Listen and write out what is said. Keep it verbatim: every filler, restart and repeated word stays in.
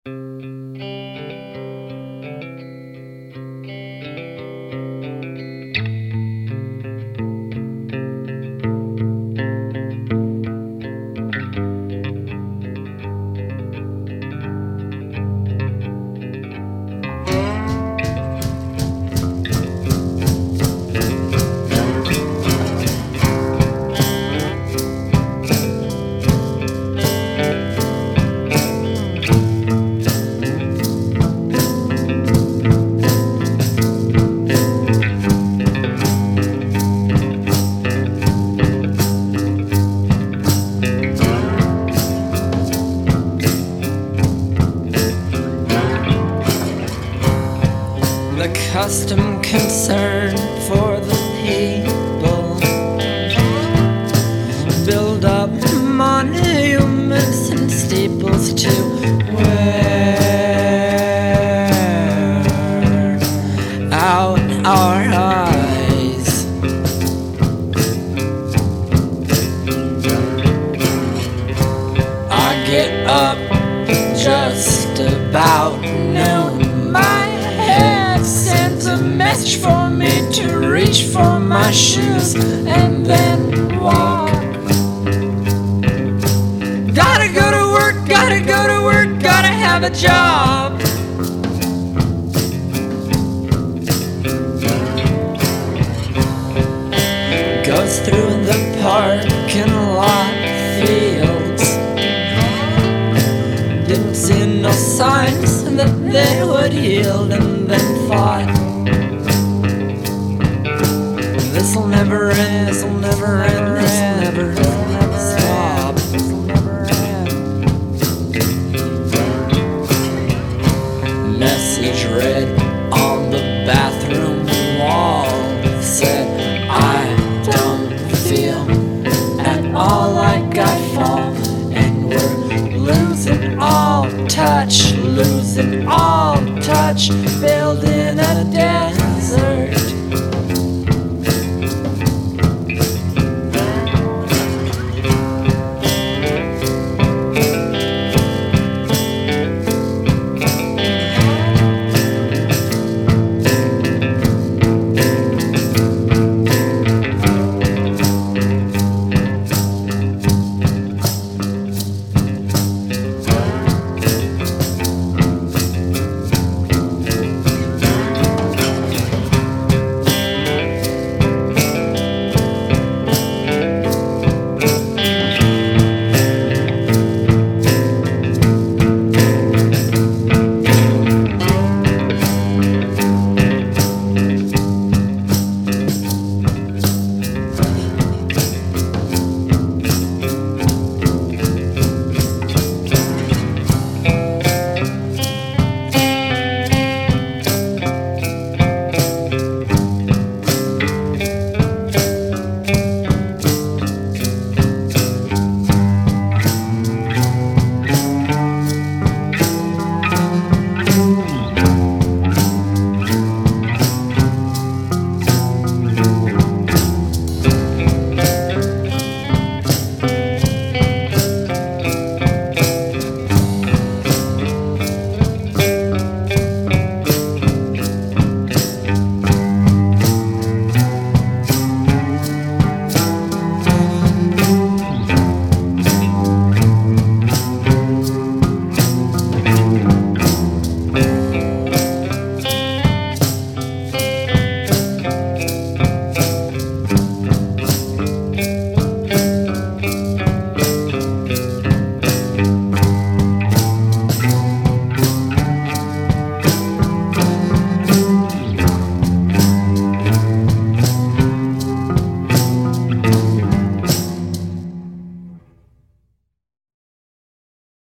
The custom concern for the people, build up monuments and steeples to wear out our eyes. I get up just about noon. My head sends a message for me to reach for my shoes and then walk. Gotta go to work, gotta go to work, gotta have a job. Goes through the parking lot fields. Didn't see no signs that they would yield, and then thought, this'll never end, this'll never end, this'll never, this'll never stop, this'll never end. Message read on the bathroom wall said, I don't feel at all like I fall, and we're losing all touch, losing all touch, building a death